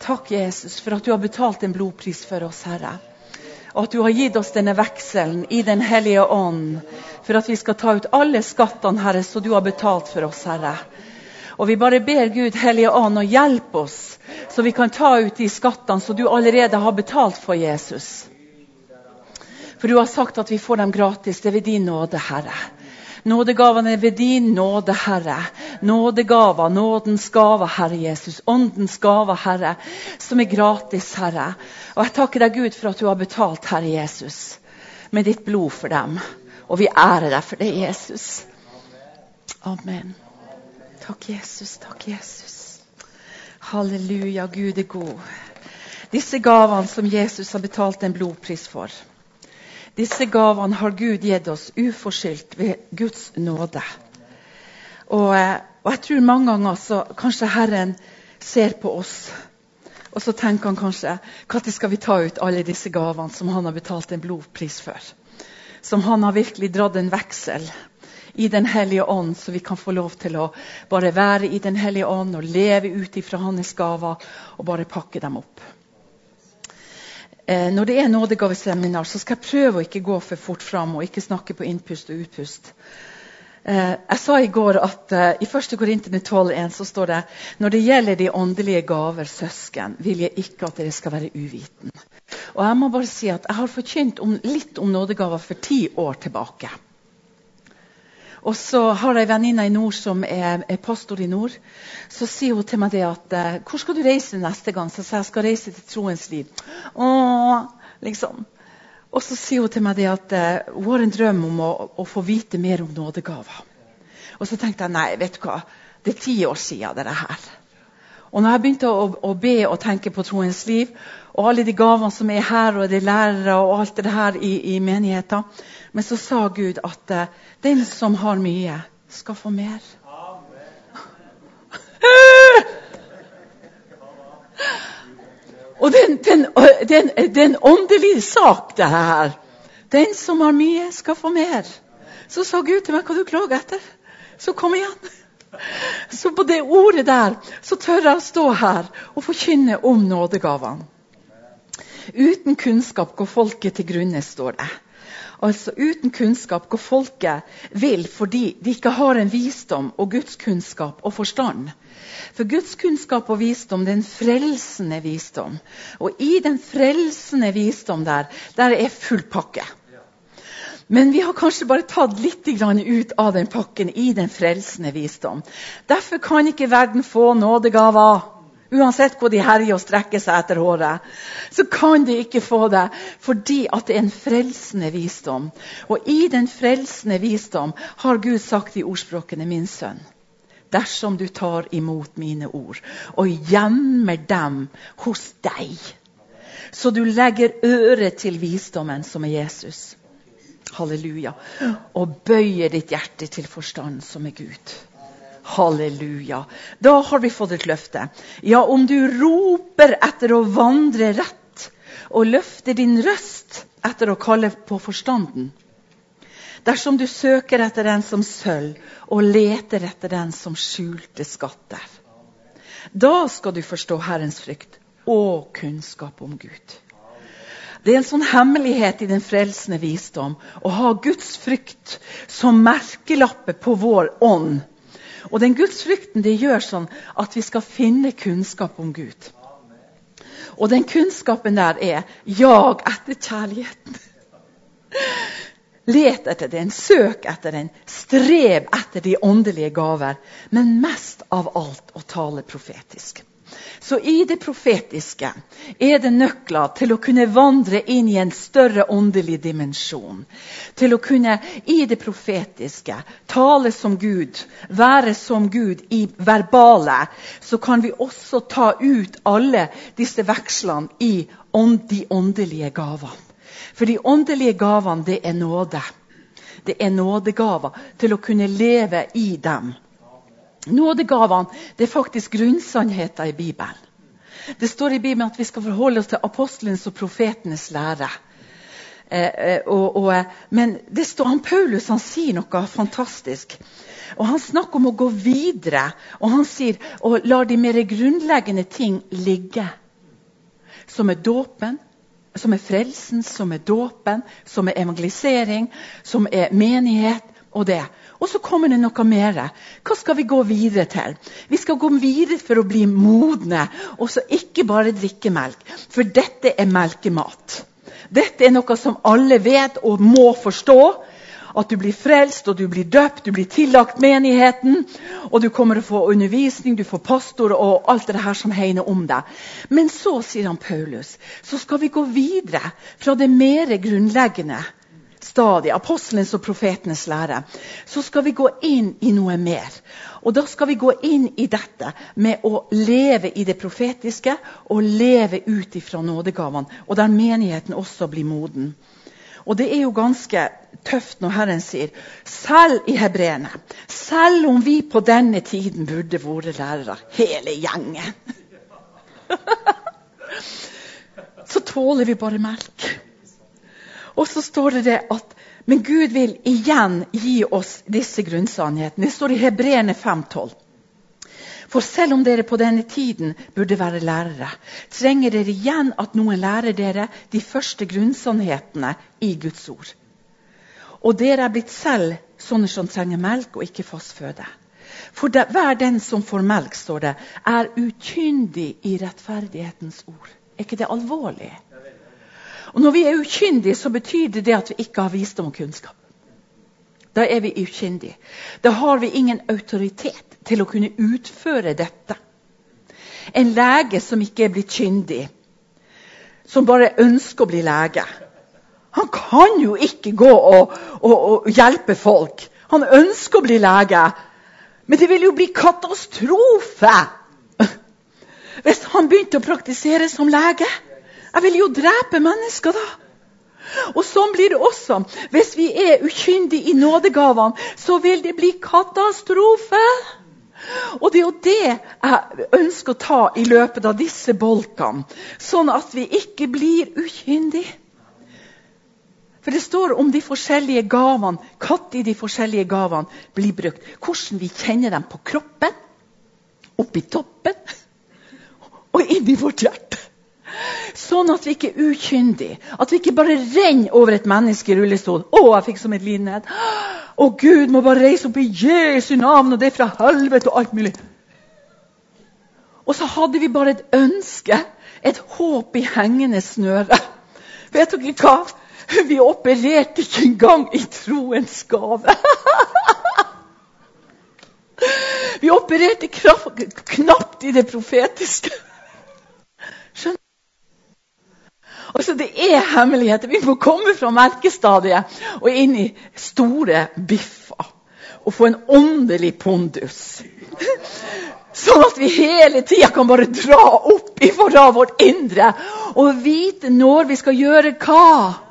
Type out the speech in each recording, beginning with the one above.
Takk, Jesus, for at du har betalt en blodpris for oss, Herre. Og at du har gitt oss denne vekselen i den hellige ånd, for at vi skal ta ut alle skattene, Herre, så du har betalt for oss, Herre. Og vi bare ber Gud, hellige ånd, og hjelp oss, så vi kan ta ut de skattene som du allerede har betalt for, Jesus. For du har sagt at vi får dem gratis, det er ved din nåde, Herre. Nådegavene ved din nåde, Herre. Nådegaver, nådens gave, Herre Jesus. Åndens gave, Herre, som er gratis, Herre. Og jeg takker deg, Gud, for at du har betalt, Herre Jesus, med ditt blod for dem. Og vi ærer deg for det, Jesus. Amen. Takk, Jesus. Takk, Jesus. Halleluja, Gud er god. Disse gavene som Jesus har betalt en blodpris for, disse gavene har Gud gitt oss uforskyldt ved Guds nåde. Og jeg tror mange ganger så kanskje Herren ser på oss, og så tenker han kanskje, hva skal vi ta ut alle disse gavene som han har betalt en blodpris for? Som han har virkelig dratt en veksel i den hellige ånd, så vi kan få lov til å bare være i den hellige ånd og leve ut ifra hans gaver og bare pakke dem opp. Når det er nådegaveseminar, så skal jeg prøve å ikke gå for fort fram og ikke snakke på innpust og utpust. Jeg sa i går at i 1. Korinterne 12:1 så står det: når det gjelder de åndelige gaver, søsken, vil jeg ikke at dere skal være uviten. Og jeg må bare si at jeg har forkynt litt om nådegaver for 10 år tilbake. Og så har jeg en venninne i nord som er pastor i nord. Så sier hun til meg det at, hvor skal du reise neste gang? Så sier jeg skal reise til Troens liv. Liksom. Og så sier hun til meg det at hun har en drøm om å få vite mer om nådegaver. Og så tenkte jeg, nei, vet du hva? Det er 10 år siden det her. Og når jeg begynte å be og tenke på Troens liv, og alle de gavene som er her, og det lærere og alt det her i menigheten, men så sa Gud at den som har mye skal få mer. Og det er en åndelig sak det her. Den som har mye skal få mer. Så sa Gud til meg, hva du klager etter? Så kom igjen. Så på det ordet der, så tør jeg å stå her og forkynne om nådegavene. Uten kunnskap går folket til grunne, står det. Altså uten kunnskap går folket vil, fordi de ikke har en visdom og Guds kunnskap og forstand. For Guds kunnskap og visdom, det er en frelsende visdom. Og i den frelsende visdom der er full pakke. Men vi har kanskje bare tatt litt ut av den pakken i den frelsende visdom. Derfor kan ikke verden få nådegaver. Uansett hvor de herjer og strekker seg etter håret, så kan de ikke få det, fordi at det er en frelsende visdom. Og i den frelsende visdom har Gud sagt i ordspråkene, min sønn, dersom du tar imot mine ord og gjemmer dem hos deg, så du legger øret til visdommen som er Jesus. Halleluja. Og bøyer ditt hjerte til forstand som er Gud. Halleluja. Da har vi fått et løfte. Ja, om du roper etter å vandre rett, og løfter din røst etter å kalle på forstanden. Dersom du søker etter den som sølv, og leter etter den som skjulte skatter. Da skal du forstå Herrens frykt og kunnskap om Gud. Det er en sånn hemmelighet i den frelsende visdom, å ha Guds frykt som merkelappe på vår ånd. Og den Guds frykten, det gjør sånn at vi skal finne kunnskap om Gud. Og den kunnskapen der er, jag etter kjærligheten. Let etter den, søk etter den, strev etter de åndelige gaver, men mest av alt å tale profetisk. Så i det profetiske er det nøkler til å kunne vandre inn i en større åndelig dimensjon. Til å kunne i det profetiske tale som Gud, være som Gud i verbale, så kan vi også ta ut alle disse vekslene i de åndelige gavene. For de åndelige gavene, det er nåde. Det er nådegaver til å kunne leve i dem. Nådegavene, det er faktisk grunnsannheter i Bibelen. Det står i Bibelen at vi skal forholde oss til apostlenes og profetenes lære. Men det står Paulus, han sier noe fantastisk. Og han snakker om å gå videre. Og han sier, og lar de mer grunnleggende ting ligge. som dåpen, som frelsen, som dåpen, som evangelisering, som menighet og det. Og så kommer det noe mer. Hva skal vi gå videre til? Vi skal gå videre for å bli modne, og så ikke bare drikke melk. For dette melkemat. Dette noe som alle vet og må forstå. At du blir frelst, og du blir døpt, du blir tillagt menigheten, og du kommer å få undervisning, du får pastor og alt det her som hegner om deg. Men så, sier han Paulus, så skal vi gå videre fra det mer grunnleggende stadiet, apostelens og profetenes lære. Så skal vi gå inn i noe mer. Og da skal vi gå inn i dette med å leve i det profetiske, og leve ut ifra nådegavene, og der menigheten også blir moden. Og det jo ganske tøft når Herren sier, selv i hebreerne, selv om vi på denne tiden burde være lærere, hele gjengen, så tåler vi bare melk. Og så står det at, men Gud vil igjen gi oss disse grunnsannhetene. Det står i Hebreerne 5:12. For selv om dere på denne tiden burde være lærere, trenger dere igjen at noen lærer dere de første grunnsannhetene i Guds ord. Og dere blitt selv sånne som trenger melk og ikke fast føde. For hver den som får melk, står det, ukyndig i rettferdighetens ord. Ikke det alvorlig? Og når vi ukyndige, så betyr det at vi ikke har visdom og kunnskap. Da vi ukyndige. Da har vi ingen autoritet til å kunne utføre dette. En lege som ikke blitt kyndig, som bare ønsker å bli lege, han kan jo ikke gå og hjelpe folk. Han ønsker å bli lege, men det vil jo bli katastrofe hvis han begynte å praktisere som lege. Jeg vil jo drepe mennesker da. Og sånn blir det også. Hvis vi ukyndige i nådegavene, så vil det bli katastrofe. Og det jo det jeg ønsker å ta i løpet av disse bolkene, sånn at vi ikke blir ukyndige. For det står om de forskjellige gavene, når de forskjellige gavene blir brukt. Hvordan vi kjenner dem på kroppen, oppi toppen, og inn i vårt hjerte. Sånn at vi ikke ukyndige, at vi ikke bare renner over et menneske i rullestol. Jeg fikk som et lidenhet. Gud må bare reise opp i Jesu navn, og det fra helvete og alt mulig. Og så hadde vi bare et ønske, et håp i hengende snøre. Vet dere hva? Vi opererte ikke engang i troens gave. Vi opererte knapt i det profetiske. Skjønner? Altså det hemmeligheter. Vi må komme fra melkestadiet og inn i store biffer og få en åndelig pondus. Sånn at vi hele tiden kan bare dra opp ifra vårt indre og vite når vi skal gjøre hva.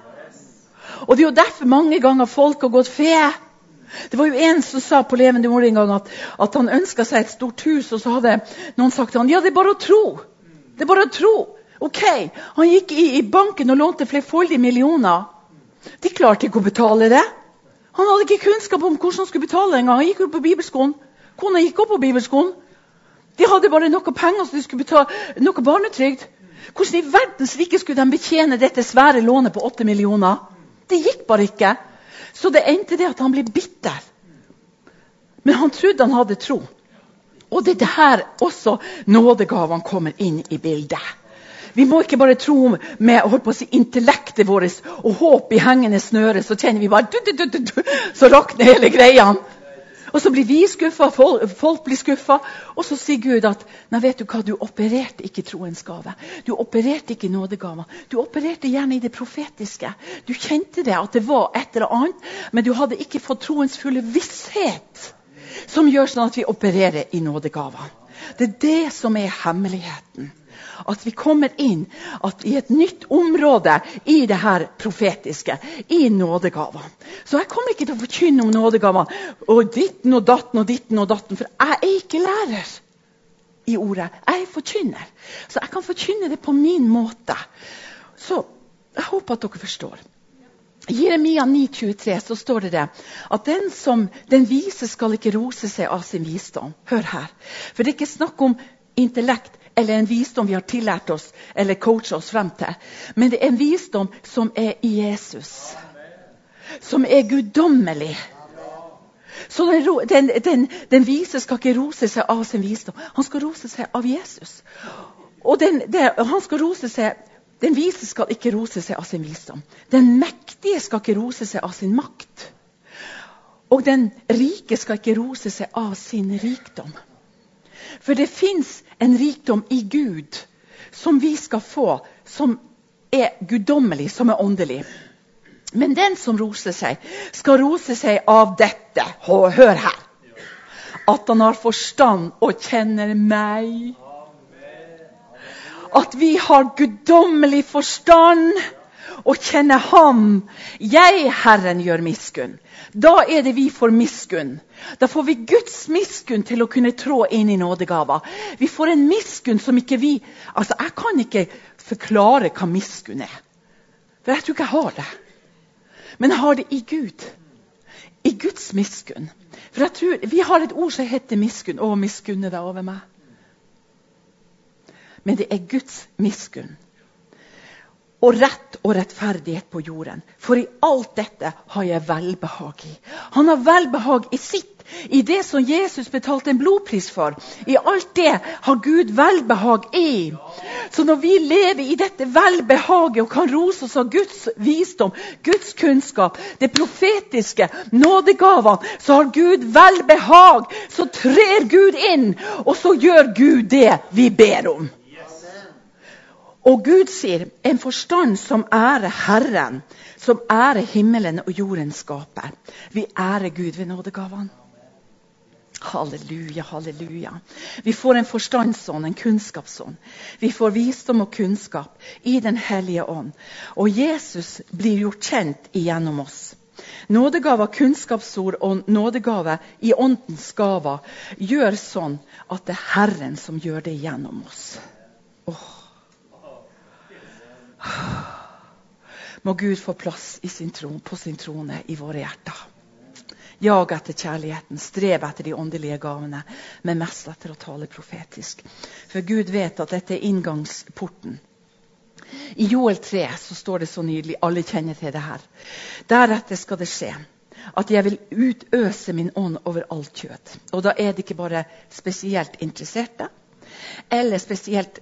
Og det jo derfor mange ganger folk har gått fe. Det var jo en som sa på levende ord en gang at han ønsket seg et stort hus, og så hadde noen sagt til han, ja, det bare å tro. Det bare å tro. Ok, han gikk i banken og lånte flerfoldige millioner. De klarte ikke å betale det. Han hadde ikke kunnskap om hvordan han skulle betale en gang. Han gikk jo på bibelskolen. Kona gikk opp på bibelskolen. De hadde bare noe penger så de skulle betale noe barnetrygd. Hvordan i verdens rike skulle de betjene dette svære lånet på 8 millioner? Det gikk bare ikke. Så det endte det at han ble bitter. Men han trodde han hadde tro. Og det her også nådegavene kommer inn i bildet. Vi må ikke bare tro med intellektet vårt og håp i hengende snøre, så kjenner vi bare så rakner hele greia. Og så blir vi skuffet, folk blir skuffet, og så sier Gud at, nei, vet du hva, du opererte ikke troens gave. Du opererte ikke nådegave. Du opererte gjerne i det profetiske. Du kjente det, at det var et eller annet, men du hadde ikke fått troens fulle visshet, som gjør sånn at vi opererer i nådegave. Det det som hemmeligheten. At vi kommer inn i et nytt område i det her profetiske, i nådegaven. Så jeg kommer ikke til å forkynne om nådegaven, og ditten og datten og ditten og datten, for jeg ikke lærer i ordet. Jeg forkynner. Så jeg kan forkynne det på min måte. Så jeg håper at dere forstår. I Jeremia 9,23 så står det at den vise skal ikke rose seg av sin visdom. Hør her. For det ikke snakk om intellekt eller en visdom vi har tillært oss, eller coachet oss frem til. Men det er en visdom som er i Jesus. Som er guddommelig. Så den vise skal ikke rose seg av sin visdom. Han skal rose seg av Jesus. Og den vise skal ikke rose seg av sin visdom. Den mektige skal ikke rose seg av sin makt. Og den rike skal ikke rose seg av sin rikdom. For det finnes en rikdom i Gud som vi skal få, som er guddommelig, som er åndelig. Men den som roser seg, skal rose seg av dette. Hør her. At han har forstand og kjenner meg. At vi har guddommelig forstand og kjenner ham. Jeg, Herren, gjør miskunn. Da er det vi får miskunn. Da får vi Guds miskunn til å kunne trå inn i nådegava. Vi får en miskunn som ikke vi... Altså, jeg kan ikke forklare hva miskunn er. For jeg tror ikke jeg har det. Men jeg har det i Gud. I Guds miskunn. For jeg tror, vi har et ord som heter miskunn. Å, miskunne deg over meg. Men det er Guds miskunn. Og rett og rettferdighet på jorden. For i alt dette har jeg velbehag i. Han har velbehag i sitt. I det som Jesus betalte en blodpris for. I alt det har Gud velbehag i. Så når vi lever i dette velbehaget og kan rose oss av Guds visdom, Guds kunnskap, det profetiske, nådegavene, så har Gud velbehag. Så trer Gud inn, og så gjør Gud det vi ber om. Og Gud sier, en forstand som ærer Herren, som ærer himmelen og jorden skaper. Vi ærer Gud ved nådegavene. Halleluja, halleluja. Vi får en forstandsånd, en kunnskapsånd. Vi får visdom og kunnskap i den hellige ånd. Og Jesus blir gjort kjent igjennom oss. Nådegave, kunnskapsord og nådegave i åndens gave gjør sånn at det er Herren som gjør det igjennom oss. Må Gud få plass i på sin trone i våre hjerter. Jag etter kjærligheten, strev etter de åndelige gavene, men mest etter å tale profetisk. For Gud vet at dette er inngangsporten. I Joel 3 så står det så nydelig, alle kjenner til det her. Deretter skal det skje at jeg vil utøse min ånd over alt kjøtt. Og da er det ikke bare spesielt interesserte, eller spesielt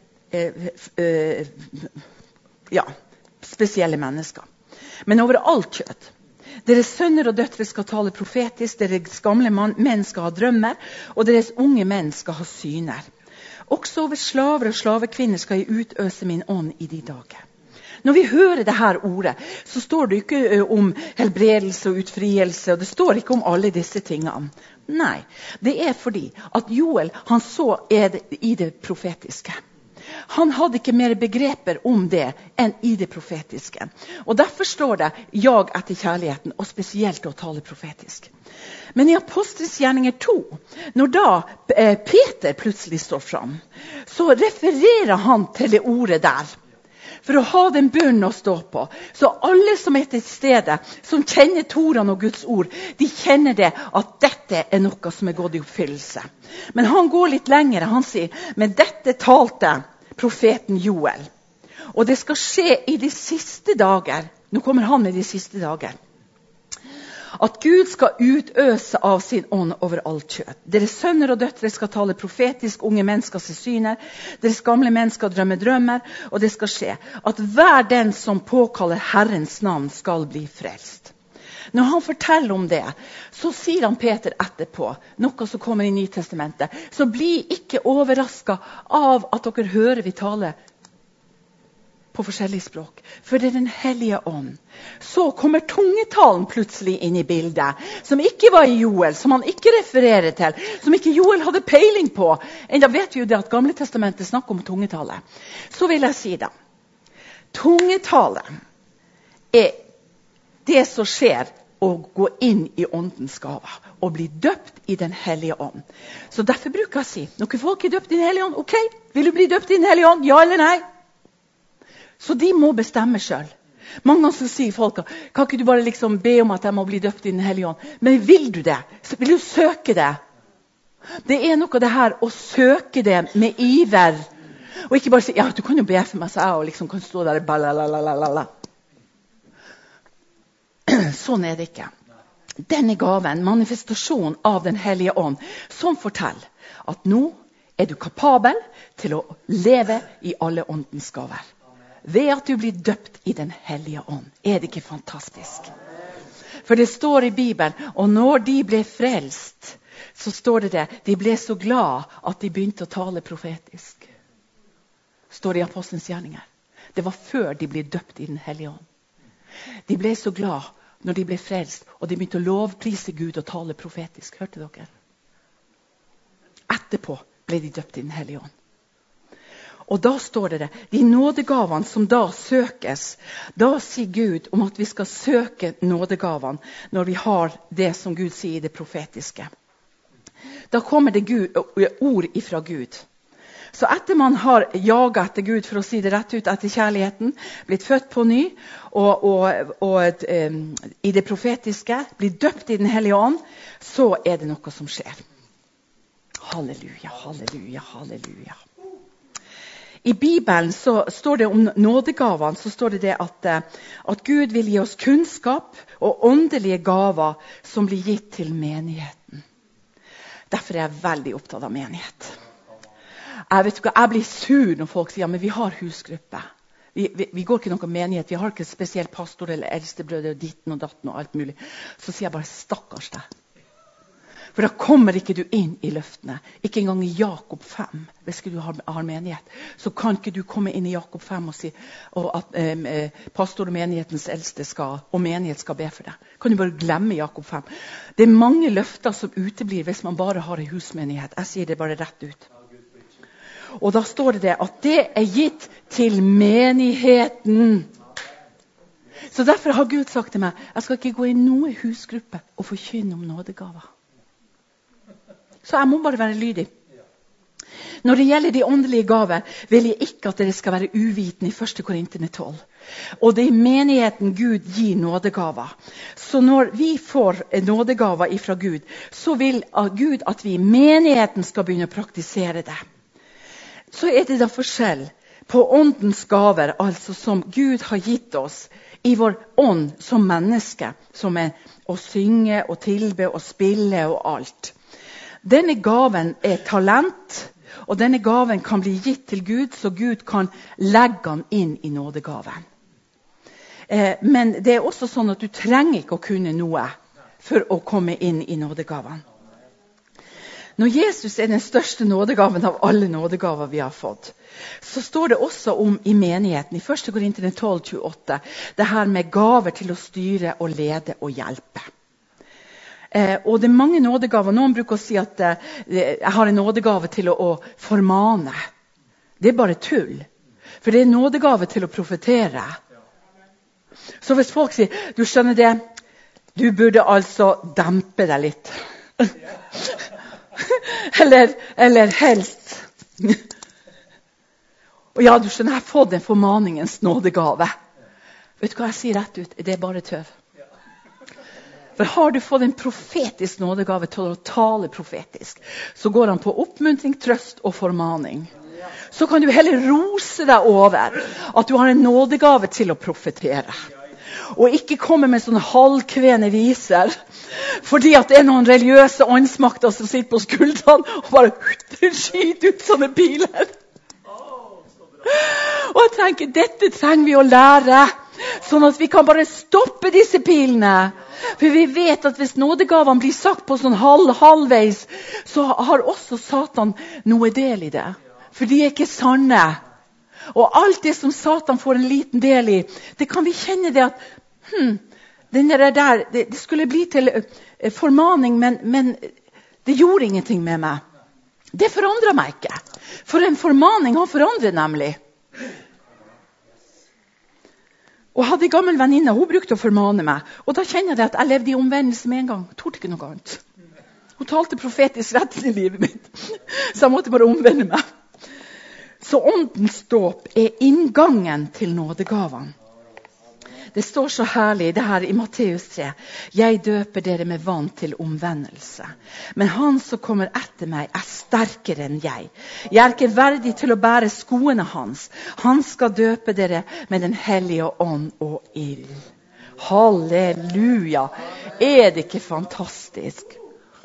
spesielle mennesker. Men over alt kjøtt. Deres sønner og døtre skal tale profetisk, deres gamle menn skal ha drømmer, og deres unge menn skal ha syner. Også over slaver og slavekvinner skal jeg utøse min ånd i de dager. Når vi hører det her ordet, så står det ikke om helbredelse og utfrielse, og det står ikke om alle disse tingene. Nei, det er fordi at Joel, han så i det profetiske. Han hadde ikke mer begreper om det enn i det profetiske. Og derfor står det jag etter kjærligheten, og spesielt å tale profetisk. Men i Apostelens gjerninger 2, når da Peter plutselig står fram, så refererer han til det ordet der. For å ha den bunnen å stå på. Så alle som er til stede, som kjenner Toran og Guds ord, de kjenner det at dette er noe som er gått i oppfyllelse. Men han går litt lenger, han sier, men dette talte profeten Joel. Og det skal skje i de siste dager. Nå kommer han med de siste dager. At Gud skal utøse av sin ånd over alt kjøtt. Deres sønner og døtre skal tale profetisk, unge menn skal se syner, deres gamle menn skal drømme drømmer, og det skal skje at hver den som påkaller Herrens navn skal bli frelst. Når han forteller om det, så sier han Peter etterpå, noe som kommer i Nytestamentet, så bli ikke overrasket av at dere hører vi tale på forskjellige språk. For det er den hellige ånd. Så kommer tungetalen plutselig inn i bildet, som ikke var i Joel, som han ikke refererer til, som ikke Joel hadde peiling på. Enda vet vi jo det at Gamle Testamentet snakker om tungetale. Så vil jeg si det. Tungetale er det som skjer å gå inn i åndens gave og bli døpt i den hellige ånd. Så derfor bruker jeg å si, noen folk er døpt i den hellige ånd, ok, vil du bli døpt i den hellige ånd, ja eller nei? Så de må bestemme selv. Mange ganger så sier folk, kan ikke du bare liksom be om at jeg må bli døpt i den hellige ånd? Men vil du det? Vil du søke det? Det er noe det her å søke det med iver. Og ikke bare si, ja, du kan jo be for meg, så jeg og liksom kan stå der, balalalala. Sånn er det ikke. Denne gaven, manifestasjon av den hellige ånd, som forteller at nå er du kapabel til å leve i alle åndens gaver. Ved at du blir døpt i den hellige ånd. Er det ikke fantastisk? For det står i Bibelen, og når de ble frelst, så står det, de ble så glad at de begynte å tale profetisk. Står det i Apostelens gjerninger. Det var før de ble døpt i den hellige ånd. De ble så glad når de ble frelst, og de begynte å lovprise Gud og tale profetisk. Hørte dere? Etterpå ble de døpt i den hellige ånd. Og da står det, de nådegavene som da søkes, da sier Gud om at vi skal søke nådegavene når vi har det som Gud sier i det profetiske. Da kommer det ord ifra Gud. Så etter man har jaget etter Gud, for å si det rett ut, etter kjærligheten, blitt født på ny, og i det profetiske, blitt døpt i den hellige ånd, så er det noe som skjer. Halleluja, halleluja, halleluja. I Bibelen så står det om nådegavene, så står det at Gud vil gi oss kunnskap og åndelige gaver som blir gitt til menigheten. Derfor er jeg veldig opptatt av menighet. Jeg blir sur når folk sier, ja, men vi har husgruppe. Vi går ikke noen menighet, vi har ikke spesielt pastor eller eldstebrødre og ditten og datten og alt mulig. Så sier jeg bare, stakkars deg. For da kommer ikke du inn i løftene. Ikke engang i Jakob 5, hvis du har menighet. Så kan ikke du komme inn i Jakob 5 og si at pastor og menighetens eldste og menighet skal be for deg. Kan du bare glemme Jakob 5. Det er mange løfter som uteblir hvis man bare har en husmenighet. Jeg sier det bare rett ut. Og da står det at det er gitt til menigheten. Så derfor har Gud sagt til meg, jeg skal ikke gå i noen husgruppe og forkynne om nådegaver. Så jeg må bare være lydig. Når det gjelder de åndelige gaver, vil jeg ikke at dere skal være uvitende i 1. Korinterne 12. Og det er menigheten Gud gir nådegaver. Så når vi får nådegaver ifra Gud, så vil Gud at vi i menigheten skal begynne å praktisere det. Så er det da forskjell på åndens gaver, altså som Gud har gitt oss i vår ånd som menneske, som er å synge og tilbe og spille og alt. Denne gaven er talent, og denne gaven kan bli gitt til Gud, så Gud kan legge den inn i nådegaven. Men det er også sånn at du trenger ikke å kunne noe for å komme inn i nådegaven. Når Jesus er den største nådegaven av alle nådegaver vi har fått, så står det også om i menigheten, i 1. Korinterne 12:28, det her med gaver til å styre og lede og hjelpe. Og det er mange nådegaver. Noen bruker å si at jeg har en nådegave til å formane. Det er bare tull. For det er en nådegave til å profetere. Så hvis folk sier, du skjønner det, du burde altså dempe deg litt. eller helst. Og ja, du skjønner, jeg har fått en formaningens nådegave. Vet du hva jeg sier rett ut? Det er bare tøv. For har du fått en profetisk nådegave til å tale profetisk, så går han på oppmuntring, trøst og formaning. Så kan du heller rose deg over at du har en nådegave til å profetere. Og ikke komme med sånne halvkvene viser, fordi at det er noen religiøse åndsmakter som sitter på skuldrene og bare skyter ut sånne piler. Og jeg tenker, dette trenger vi å lære, sånn at vi kan bare stoppe disse pilene. For vi vet at hvis nådegavene blir sagt på sånn halvveis, så har også Satan noe del i det. For de er ikke sanne. Og alt det som Satan får en liten del i, det kan vi kjenne det at det skulle bli til formaning, men det gjorde ingenting med meg. Det forandrer meg ikke. For en formaning har forandret nemlig. Og jeg hadde en gammel venninne, hun brukte å formane meg. Og da kjenner jeg at jeg levde i omvendelse med en gang. Jeg torde ikke noe annet. Hun talte profetisk rett i livet mitt. Så jeg måtte bare omvende meg. Så åndens dåp er inngangen til nådegavene. Det står så herlig det her i Matteus 3. Jeg døper dere med vann til omvendelse. Men han som kommer etter meg er sterkere enn jeg. Jeg er ikke verdig til å bære skoene hans. Han skal døpe dere med den hellige ånd og ild. Halleluja! Er det ikke fantastisk?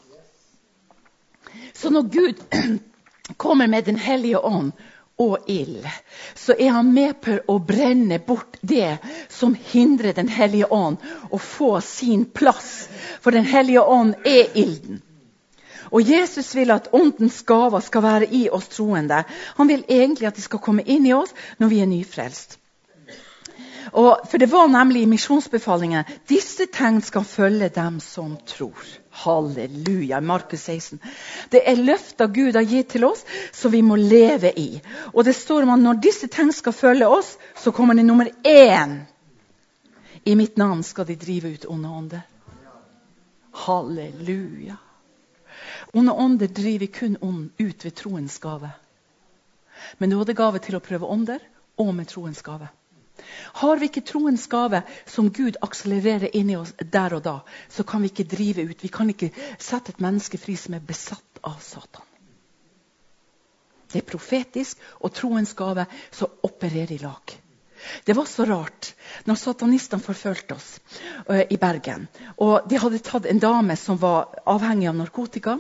Så når Gud kommer med den hellige ånd og ild, så er han med på å brenne bort det som hindrer den hellige ånd å få sin plass. For den hellige ånd er ilden. Og Jesus vil at åndens gaver skal være i oss troende. Han vil egentlig at de skal komme inn i oss når vi er nyfrelst. For det var nemlig i misjonsbefalingen, disse tegn skal følge dem som tror. Halleluja, Markus 16. Det er løfter Gud har gitt til oss, så vi må leve i. Og det står om at når disse tegn skal følge oss, så kommer det nummer 1. I mitt navn skal de drive ut onde ånder. Halleluja. Onde ånder driver kun ut ved troens gave. Men nådegave til å prøve ånder, og med troens gave. Har vi ikke troens gave som Gud akselererer inn i oss der og da, så kan vi ikke drive ut. Vi kan ikke sette et menneske fri som er besatt av Satan. Det er profetisk, og troens gave så opererer i lag. Det var så rart når satanistene forfølte oss i Bergen. Og de hadde tatt en dame som var avhengig av narkotika.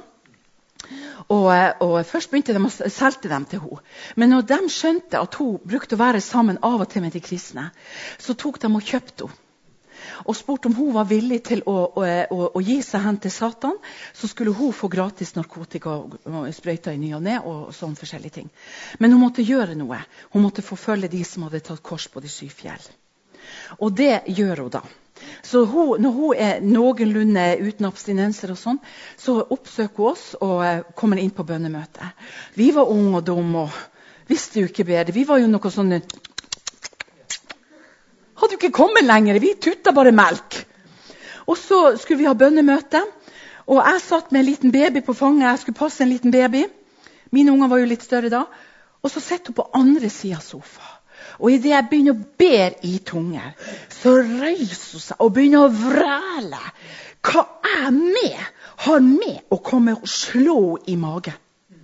Og først begynte de å selge dem til henne. Men når de skjønte at hun brukte å være sammen av og til med de kristne, så tok de og kjøpte henne. Og spurte om hun var villig til å gi seg hen til Satan, så skulle hun få gratis narkotika og sprøyta i ny og ned og sånn forskjellige ting. Men hun måtte gjøre noe. Hun måtte forfølge de som hadde tatt kors på de 7 fjell. Og det gjør hun da. Så når hun er noenlunde uten abstinenser og sånn, så oppsøker hun oss og kommer inn på bønnemøte. Vi var unge og dumme og visste jo ikke bedre. Vi var jo noe sånn, hadde jo ikke kommet lenger, vi tutta bare melk. Og så skulle vi ha bønnemøte, og jeg satt med en liten baby på fanget, jeg skulle passe en liten baby. Mine unger var jo litt større da. Og så sitter hun på andre siden av sofa. Og i det jeg begynner å ber i tunger, så reiser hun seg og begynner å vræle. Hva har med å komme og slå i magen?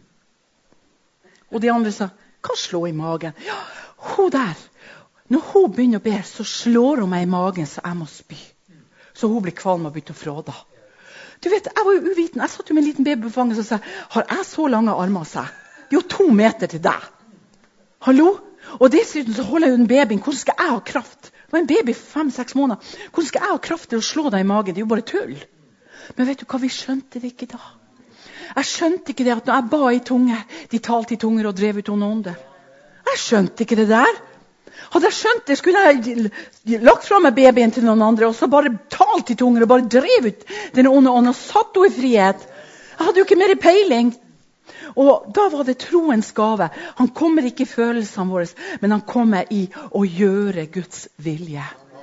Og de andre sa, hva slå i magen? Ja, hun der. Når hun begynner å be, så slår hun meg i magen så jeg må spy. Så hun blir kvalm og begynner å fråda. Du vet, jeg var jo uviten. Jeg satt jo med en liten baby på fanget og sa, har jeg så lange armer, sa jeg? Det er jo 2 meter til deg. Hallo? Og dessuten så holder jeg jo den babyen. Hvordan skal jeg ha kraft? Det var en baby 5-6 måneder. Hvordan skal jeg ha kraft til å slå deg i magen? Det er jo bare tull. Men vet du hva, vi skjønte det ikke da. Jeg skjønte ikke det at når jeg ba i tunger, de talte i tunger og drev ut onde ånder. Jeg skjønte ikke det der. Hadde jeg skjønt det, skulle jeg lagt fra meg babyen til noen andre, og så bare talt i tunger og bare drev ut den onde ånden og satt henne i frihet. Jeg hadde jo ikke mer peiling. Og da var det troens gave. Han kommer ikke i følelsene våre, men han kommer i å gjøre Guds vilje.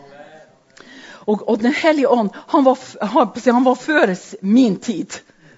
Og den hellige ånd, han var før min tid.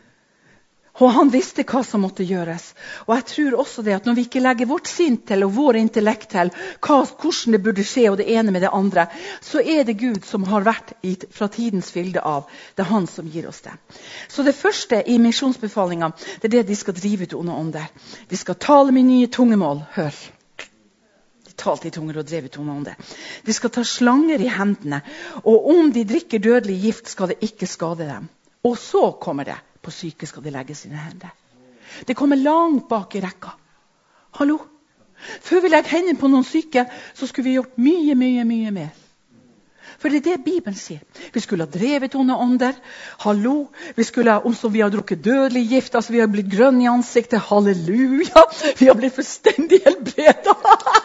Og han visste hva som måtte gjøres. Og jeg tror også det at når vi ikke legger vårt sinn til og vår intellekt til hvordan det burde skje og det ene med det andre, så er det Gud som har vært fra tidens fylde av. Det er han som gir oss det. Så det første i misjonsbefalingen, det er det de skal drive ut onde ånder. De skal tale med nye tungemål. Hør. De talte i tunger og drev ut onde ånder. De skal ta slanger i hendene, og om de drikker dødelig gift skal det ikke skade dem. Og så kommer det. På syke skal de legge sine hender. Det kommer langt bak i rekka. Hallo? Før vi legger hendene på noen syke, så skulle vi gjort mye, mye, mye mer. For det er det Bibelen sier. Vi skulle ha drevet onde ånder. Hallo? Vi skulle ha, om vi har drukket dødelig gift, altså vi har blitt grønn i ansiktet. Halleluja! Vi har blitt fullstendig helbredet.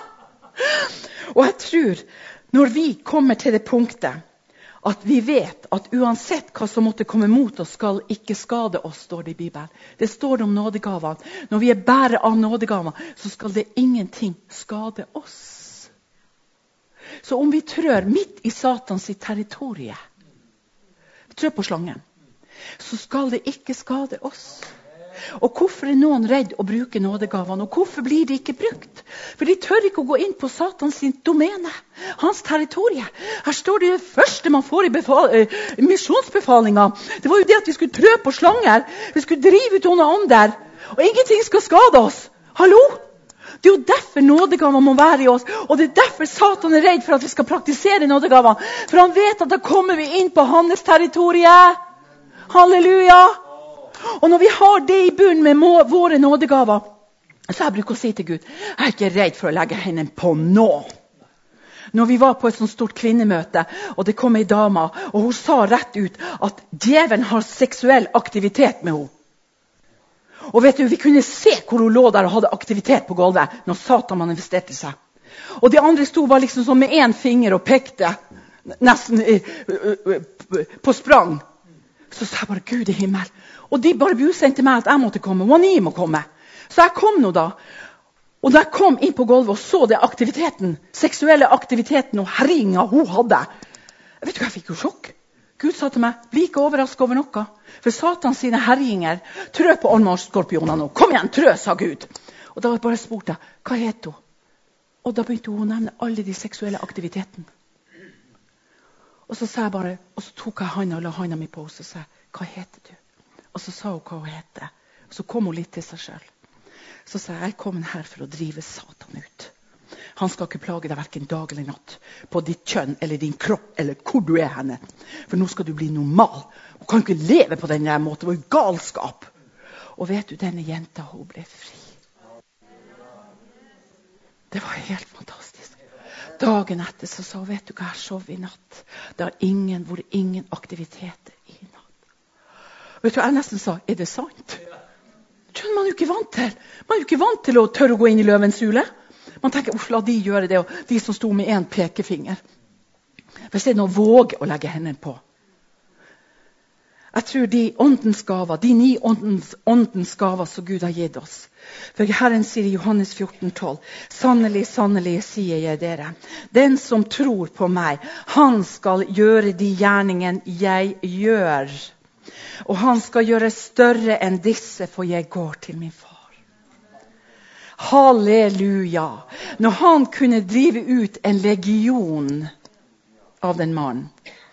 Og jeg tror, når vi kommer til det punktet, at vi vet at uansett hva som måtte komme mot oss, skal ikke skade oss, står det i Bibelen. Det står om nådegavene. Når vi er bærer av nådegavene, så skal det ingenting skade oss. Så om vi trør midt i Satans territorie, vi trør på slangen, så skal det ikke skade oss. Og hvorfor noen redd å bruke nådegavene? Og hvorfor blir de ikke brukt? For de tør ikke å gå inn på Satans domene, hans territorie. Her står det første man får i misjonsbefalingen. Det var jo det at vi skulle trø på slanger. Vi skulle drive ut onde ånder. Og ingenting skal skade oss. Hallo? Det er jo derfor nådegaver må være i oss. Og det er derfor Satan er redd for at vi skal praktisere nådegaver. For han vet at da kommer vi inn på hans territorie. Halleluja! Og når vi har det i bunn med våre nådegaver, så jeg bruker å si til Gud, jeg er ikke redd for å legge hendene på nå. Når vi var på et sånt stort kvinnemøte, og det kom en dame, og hun sa rett ut at djevelen har seksuell aktivitet med henne. Og vet du, vi kunne se hvor hun lå der og hadde aktivitet på gulvet når Satan manifesterte seg. Og de andre sto bare liksom sånn med en finger og pekte nesten på sprang. Så sa jeg bare, Gud i himmel. Og de bare busendte meg at jeg måtte komme, og ni må komme. Så jeg kom nå da. Og da jeg kom inn på gulvet og så det aktiviteten, seksuelle aktiviteten og herringen hun hadde, vet du hva, jeg fikk jo sjokk. Gud sa til meg, bli ikke overrasket over noe. For Satan sine herringer, trø på ormskorpioner nå. Kom igjen, trø, sa Gud. Og da bare spurte jeg, hva het hun? Og da begynte hun å nevne alle de seksuelle aktivitetene. Og så sa jeg bare, og så tok jeg handa og la handa mi på, og så sa jeg, hva heter du? Og så sa hun hva hun heter. Og så kom hun litt til seg selv. Så sa jeg, jeg er kommet her for å drive Satan ut. Han skal ikke plage deg hverken dag eller natt på ditt kjønn eller din kropp eller hvor du er henne. For nå skal du bli normal. Du kan ikke leve på denne måten. Det var jo galskap. Og vet du, denne jenta, hun ble fri. Det var helt fantastisk. Dagen etter så sa hun, vet du hva, jeg sov i natt. Det har vært ingen aktiviteter i natt. Vet du, jeg nesten sa, er det sant? Skjønner man jo ikke vant til. Man er jo ikke vant til å tørre å gå inn i løvens hule. Man tenker, la de gjøre det, og de som sto med en pekefinger. Hvis det er noe våge å legge hendene på. Jeg tror de åndens gaver, de 9 åndens gaver som Gud har gitt oss. For Herren sier i Johannes 14,12, sannelig, sannelig, sier jeg dere, den som tror på meg, han skal gjøre de gjerningen jeg gjør. Og han skal gjøre større enn disse, for jeg går til min far. Halleluja! Når han kunne drive ut en legion av den mannen.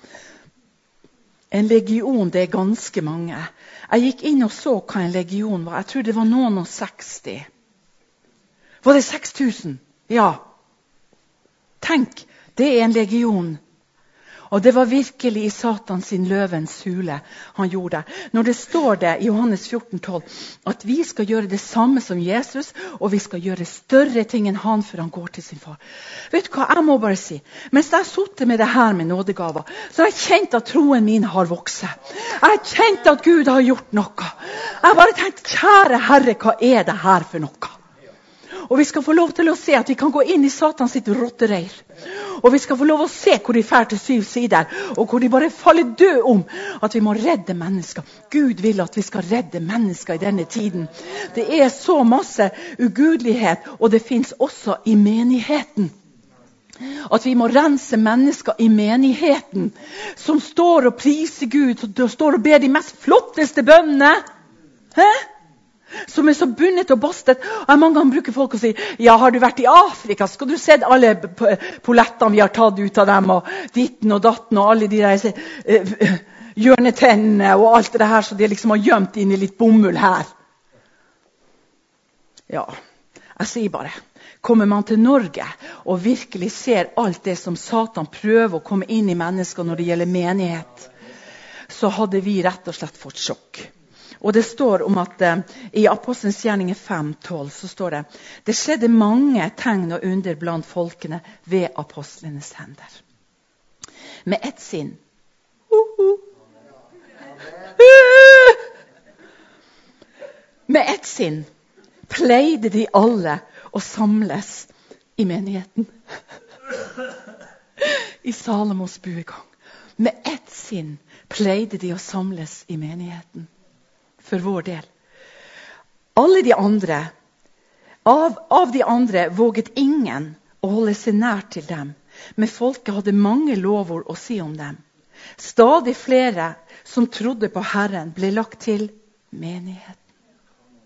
En legion, det er ganske mange. Jeg gikk inn og så hva en legion var. Jeg tror det var noen og 60. Var det 6000? Ja. Tenk, det er en legion. Og det var virkelig i Satan sin løvens hule han gjorde det. Når det står det i Johannes 14,12 at vi skal gjøre det samme som Jesus, og vi skal gjøre større ting enn han før han går til sin far. Vet du hva, jeg må bare si, mens jeg har suttet med det her med nådegaver, så har jeg kjent at troen min har vokst. Jeg har kjent at Gud har gjort noe. Jeg har bare tenkt, kjære Herre, hva er det her for noe? Og vi skal få lov til å se at vi kan gå inn i Satan sitt rottereir. Og vi skal få lov å se hvor de fær til 7 sider, og hvor de bare faller død om at vi må redde mennesker. Gud vil at vi skal redde mennesker i denne tiden. Det er så masse ugudelighet, og det finnes også i menigheten. At vi må rense mennesker i menigheten, som står og priser Gud, som står og ber de mest flotteste bønnene. Hæ? Som er så bunnet og bastet. Og mange ganger bruker folk å si, ja, har du vært i Afrika, skal du se alle polettene vi har tatt ut av dem, og ditten og datten, og alle de der hjørnetennene, og alt det her, så de liksom har gjemt inn i litt bomull her. Ja, jeg sier bare, kommer man til Norge og virkelig ser alt det som Satan prøver å komme inn i mennesker når det gjelder menighet, så hadde vi rett og slett fått sjokk. Og det står om at i Apostelens gjerninger 5,12 så står det, det skjedde mange tegn og under blant folkene ved apostlenes hender. Med ett sinn. Med ett sinn pleide de alle å samles i menigheten. I Salomos buegang. Med ett sinn pleide de å samles i menigheten. For vår del. Alle de andre, av de andre våget ingen å holde seg nær til dem, men folket hadde mange lovord å si om dem. Stadig flere som trodde på Herren ble lagt til menigheten.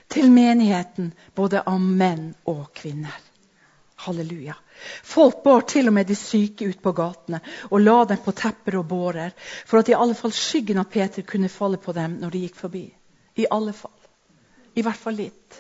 til menigheten, både av menn og kvinner. Halleluja. Folk bar til og med de syke ut på gatene og la dem på tepper og bårer, for at i alle fall skyggen av Peter kunne falle på dem når de gikk forbi. I alle fall. I hvert fall litt.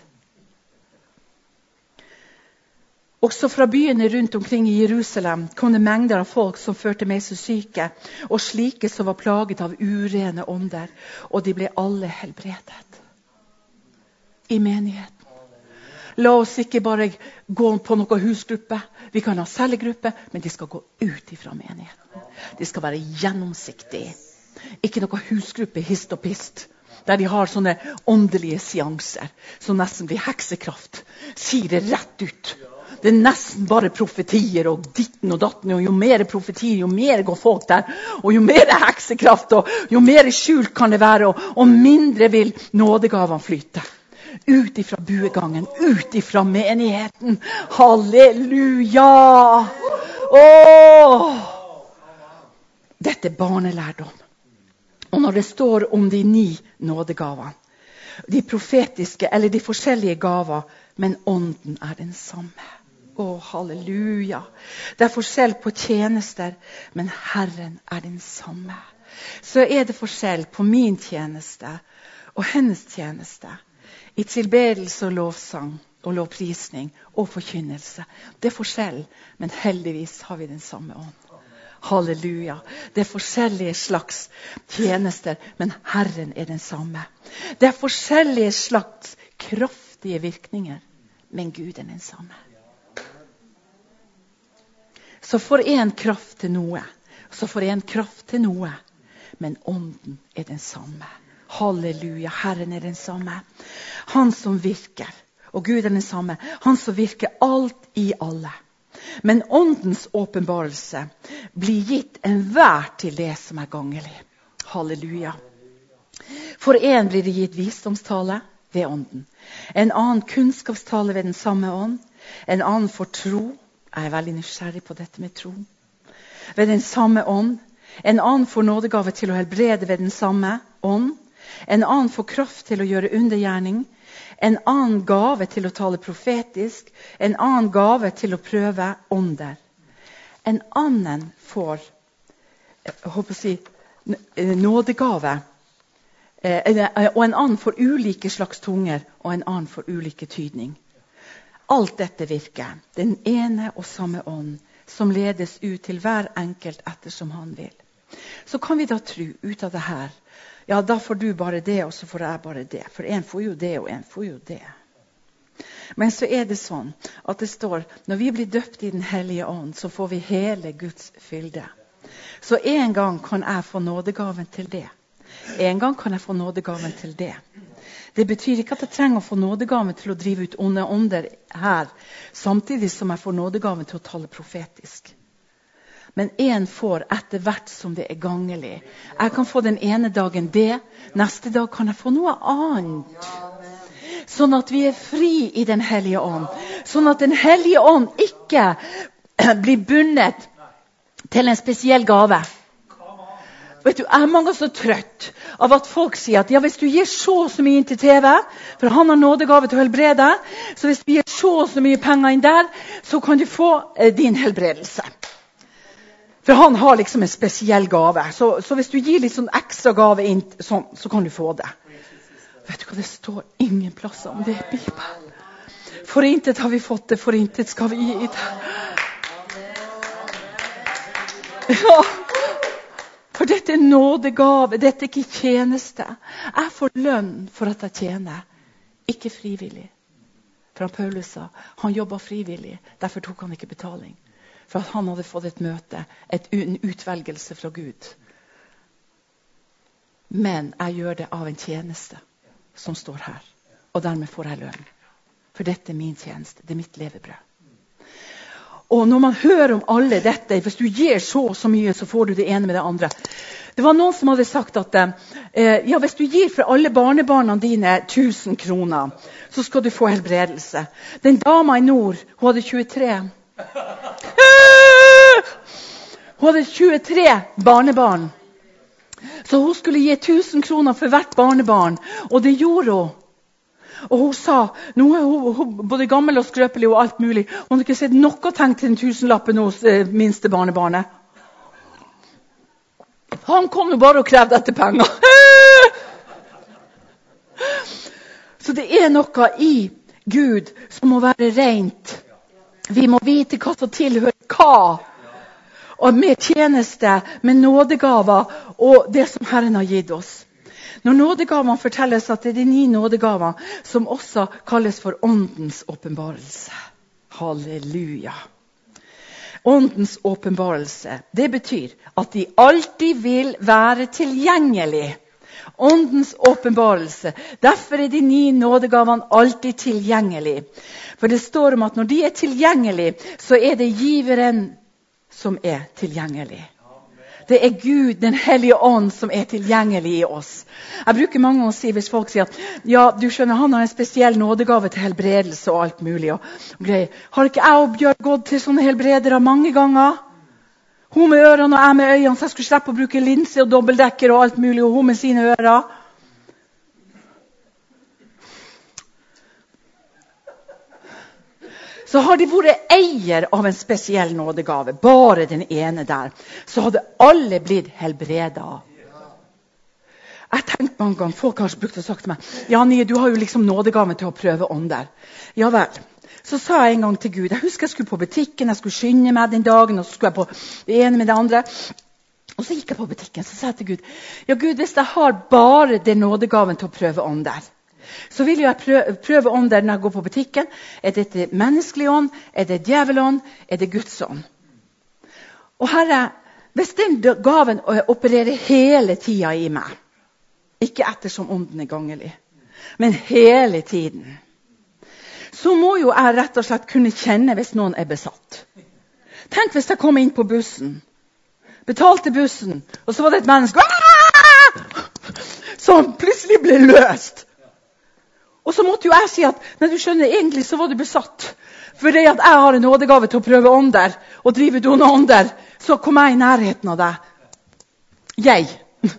Også fra byene rundt omkring i Jerusalem kom det mengder av folk som førte med seg syke, og slike som var plaget av urene ånder, og de ble alle helbredet. I menigheten. La oss ikke bare gå på noen husgruppe. Vi kan ha cellegruppe, men de skal gå ut ifra menigheten. De skal være gjennomsiktige. Ikke noen husgruppe hist og pist, der de har sånne åndelige seanser, som nesten blir heksekraft. Sier det rett ut. Det er nesten bare profetier og ditten og datten, og jo mer profetier, jo mer går folk der, og jo mer heksekraft, og jo mer skjult kan det være, og mindre vil nådegavene flyte. Ut ifra buegangen, ut ifra menigheten. Halleluja! Åh! Dette er barnelærdom. Og når det står om de 9 nådegavene, de profetiske eller de forskjellige gaver, men ånden er den samme. Halleluja. Det er forskjell på tjenester, men Herren er den samme. Så er det forskjell på min tjeneste og hennes tjeneste. I tilbedelse og lovsang og lovprisning og forkynnelse. Det er forskjell, men heldigvis har vi den samme ånd. Halleluja. Det er forskjellige slags tjenester, men Herren er den samme. Det er forskjellige slags kraftige virkninger, men Gud er den samme. Så får en kraft til noe, så får en kraft til noe, men ånden er den samme. Halleluja, Herren er den samme. Han som virker, og Gud er den samme. Han som virker alt i alle. Men åndens åpenbarelse blir gitt enhver til det som er gangelig. Halleluja. For en blir det gitt visdomstale ved ånden. En annen kunnskapstale ved den samme ånd. En annen får tro. Jeg er veldig nysgjerrig på dette med tro. Ved den samme ånd. En annen får nådegave til å helbrede ved den samme ånd. En annen får kraft til å gjøre undergjerning. En annen gave til å tale profetisk. En annen gave til å prøve ånder. En annen får nådegave. Og en annen får ulike slags tunger. Og en annen får ulike tydning. Alt dette virker. Den ene og samme ånd som ledes ut til hver enkelt ettersom han vil. Så kan vi da tro ut av det her. Ja, da får du bare det, og så får jeg bare det. For en får jo det, og en får jo det. Men så er det sånn at det står, når vi blir døpt i den hellige ånd, så får vi hele Guds fylde. Så en gang kan jeg få nådegaven til det. En gang kan jeg få nådegaven til det. Det betyr ikke at jeg trenger å få nådegaven til å drive ut onde ånder her, samtidig som jeg får nådegaven til å tale profetisk. Men en får etter hvert som det er gangelig. Jeg kan få den ene dagen det, neste dag kan jeg få noe annet. Sånn at vi er fri i den hellige ånd. Sånn at den hellige ånd ikke blir bundet til en spesiell gave. Vet du, jeg er mange så trøtt av at folk sier at ja, hvis du gir så mye inn til TV, for han har nådegave til å helbrede, så hvis du gir så mye penger inn der, så kan du få din helbredelse. For han har liksom en spesiell gave. Så hvis du gir litt sånn ekstra gave inn, så kan du få det. Vet du hva, det står ingen plass om det i Bibelen. For intet har vi fått det, for intet skal vi gi det. Ja, for dette er nådegave, dette er ikke tjeneste. Jeg får lønn for at jeg tjener, ikke frivillig. For Paulus sa, han jobbet frivillig, derfor tok han ikke betaling. For at han hadde fått et møte, en utvelgelse fra Gud. Men jeg gjør det av en tjeneste som står her. Og dermed får jeg lønn. For dette er min tjeneste, det er mitt levebrød. Og når man hører om alle dette, hvis du gir så mye, så får du det ene med det andre. Det var noen som hadde sagt at ja, hvis du gir for alle barnebarna dine 1000 kroner, så skal du få helbredelse. Den dama i nord, hun hadde 23. Hun hadde 23 barnebarn. Så hun skulle gi 1000 kroner for hvert barnebarn. Og det gjorde hun. Og hun sa, nå er hun både gammel og skrøpelig og alt mulig. Hun hadde ikke sett noe tenkt til en tusenlappen hos minste barnebarnet. Han kom jo bare og krevde etter penger. Så det er noe i Gud som må være rent. Vi må vite hva som tilhører hva. Og med tjeneste, med nådegaver og det som Herren har gitt oss. Når nådegavene fortelles at det er de 9 nådegaver som også kalles for åndens åpenbarelse. Halleluja. Åndens åpenbarelse, det betyr at de alltid vil være tilgjengelig. Åndens åpenbarelse. Derfor er de 9 nådegavene alltid tilgjengelig. For det står om at når de er tilgjengelig, så er det giveren som er tilgjengelig. Det er Gud, den hellige ånd, som er tilgjengelig i oss. Jeg bruker mange ganger å si, hvis folk sier at ja, du skjønner, han har en spesiell nådegave til helbredelse og alt mulig. Og greier. Har ikke jeg og Bjørn gått til sånne helbredere mange ganger? Hun med ørene og jeg med øynene, så jeg skulle slippe å bruke linse og dobbeltdekker og alt mulig, og hun med sine ører. Så har de vært eier av en spesiell nådegave, bare den ene der, så hadde alle blitt helbredet. Jeg tenkte mange ganger, folk har brukt og sagt til meg, ja, Nye, du har jo liksom nådegaven til å prøve ånder. Ja vel. Så sa jeg en gang til Gud, jeg husker jeg skulle på butikken, jeg skulle skynde meg den dagen, og så skulle jeg på det ene med det andre. Og så gikk jeg på butikken, så sa jeg til Gud, ja Gud, hvis jeg har bare den nådegaven til å prøve ånder, så vil jeg prøve ånder når jeg går på butikken. Er dette menneskelig ånd? Er det djevelånd? Er det Guds ånd? Og Herre, hvis den gaven opererer hele tiden i meg, ikke ettersom ånden er gangelig, men hele tiden, så må jo jeg rett og slett kunne kjenne hvis noen er besatt. Tenk hvis jeg kom inn på bussen, betalte bussen, og så var det et menneske som plutselig ble løst. Og så måtte jo jeg si at, nei, du skjønner, egentlig så var du besatt. Fordi at jeg har en nådegave til å prøve ånder, og drive onde ånder, så kom jeg i nærheten av deg. Jeg.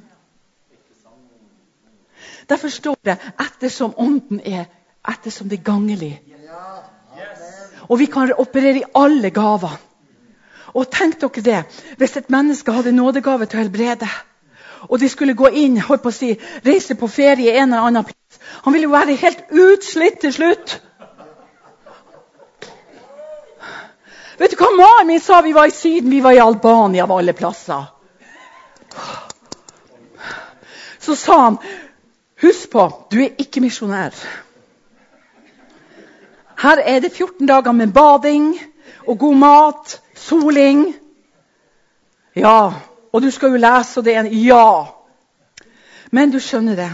Derfor står det, ettersom ånden er, ettersom det er gangelig. Og vi kan operere i alle gaver. Og tenk dere det, hvis et menneske hadde nådegave til å helbrede, og de skulle gå inn, holdt på å si, reise på ferie en eller annen plass. Han ville jo være helt utslitt til slutt. Vet du hva mannen min sa? Vi var i Syden, vi var i Albania av alle plasser. Så sa han, husk på, du er ikke misjonær. Her er det 14 dager med bading og god mat, soling. Ja, og du skal jo lese, og det er en ja. Men du skjønner det.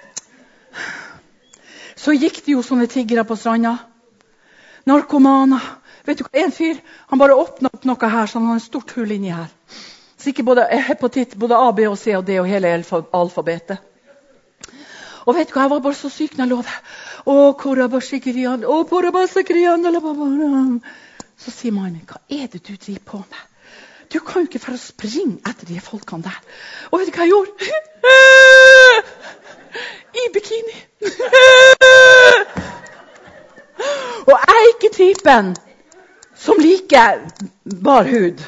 Så gikk det jo sånne tiggere på stranda. Narkomaner. Vet du hva, en fyr, han bare åpnet opp noe her, så han har en stort hull inni her. Så ikke både hepatitt, både A, B og C og D og hele alfabetet. Og vet du hva, jeg var bare så syk når jeg lå der. Så sier mannen min, hva er det du driver på med? Du kan jo ikke for å springe etter de folkene der. Og vet du hva jeg gjorde? I bikini. Og jeg er ikke typen som liker bar hud.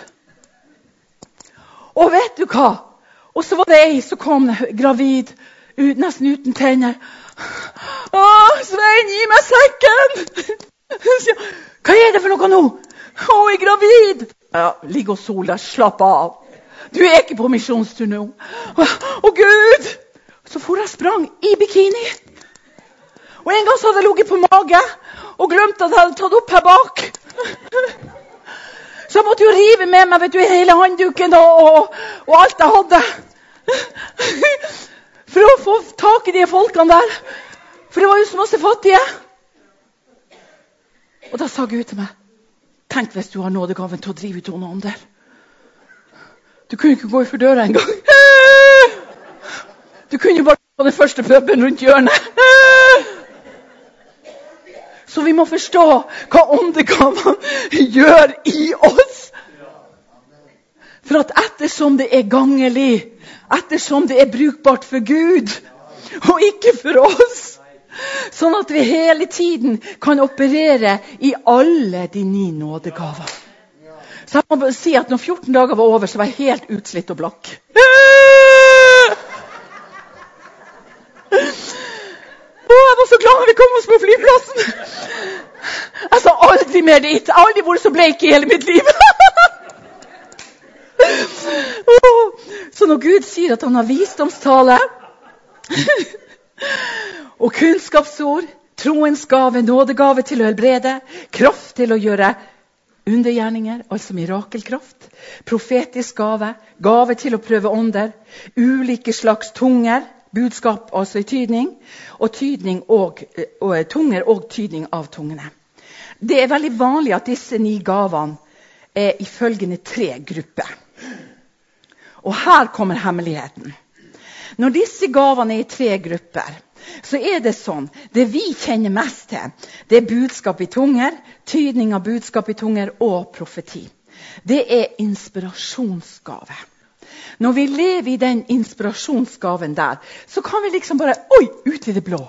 Og vet du hva? Og så var det ei som kom gravid, nesten uten tenner. Å, Svein, gi meg sekken! Hva er det for noe nå? Å, jeg er gravid! Ja, ligg og sol der, slapp av. Du er ikke på misjonstur nå. Å Gud! Så for jeg sprang i bikini. Og en gang så hadde jeg ligget på mage, og glemt at jeg hadde tatt opp her bak. Så jeg måtte jo rive med meg, vet du, hele håndduken og alt jeg hadde. For å få tak i de folkene der. For det var jo så masse fattige. Og da sa Gud til meg, tenk hvis du har nådegaven til å drive ut onde ånder. Du kunne ikke gå for døra en gang. Du kunne jo bare på den første puben rundt hjørnet. Så vi må forstå hva åndegavene gjør i oss. For at ettersom det er gangelig, ettersom det er brukbart for Gud, og ikke for oss, Sånn at vi hele tiden kan operere i alle de 9 nådegaver. Så jeg må bare si at når 14 dager var over, så var jeg helt utslitt og blakk. Jeg var så glad når vi kom oss på flyplassen. Jeg sa aldri mer dit. Jeg har aldri vært så bleik i hele mitt liv. Så når Gud sier at han har visdomstale og kunnskapsord, troens gave, nådegave til å helbrede, kraft til å gjøre undergjerninger, altså mirakelkraft, profetisk gave, gave til å prøve ånder, ulike slags tunger, budskap altså i tydning, og tydning og tunger og tydning av tungene. Det er veldig vanlig at disse 9 gavene er i følgende 3 grupper. Og her kommer hemmeligheten. Når disse gavene er i 3 grupper, så er det sånn, det vi kjenner mest til, det er budskap i tunger, tydning av budskap i tunger og profeti. Det er inspirasjonsgave. Når vi lever i den inspirasjonsgaven der, så kan vi liksom bare, ut i det blå.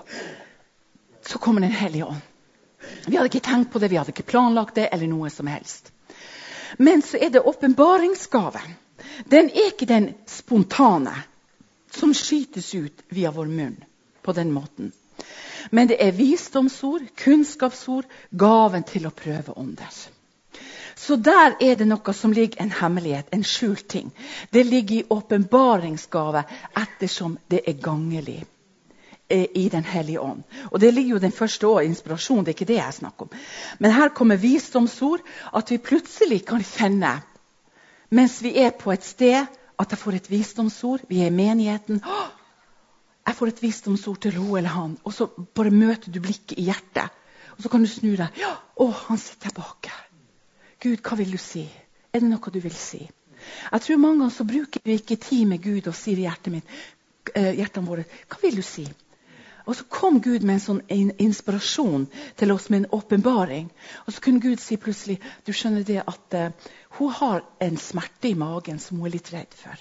Så kommer den Hellige Ånd. Vi hadde ikke tenkt på det, vi hadde ikke planlagt det, eller noe som helst. Men så er det åpenbaringsgaven. Den er ikke den spontane, som skytes ut via vår munn på den måten. Men det er visdomsord, kunnskapsord, gaven til å prøve ånder. Så der er det noe som ligger en hemmelighet, en skjult ting. Det ligger i åpenbaringsgave ettersom det er gangelig i den Hellige Ånd. Og det ligger jo den første år, inspirasjon, det er ikke det jeg snakker om. Men her kommer visdomsord, at vi plutselig kan kjenne, mens vi er på et sted, at jeg får et visdomsord, vi er i menigheten, jeg får et visdomsord til hun eller han, og så bare møter du blikket i hjertet, og så kan du snu deg, han sitter der bak. Gud, hva vil du si? Er det noe du vil si? Jeg tror mange ganger så bruker vi ikke tid med Gud og sier i hjertene våre, hva vil du si? Og så kom Gud med en sånn inspirasjon til oss med en åpenbaring. Og så kunne Gud si plutselig, du skjønner det at hun har en smerte i magen som hun er litt redd for.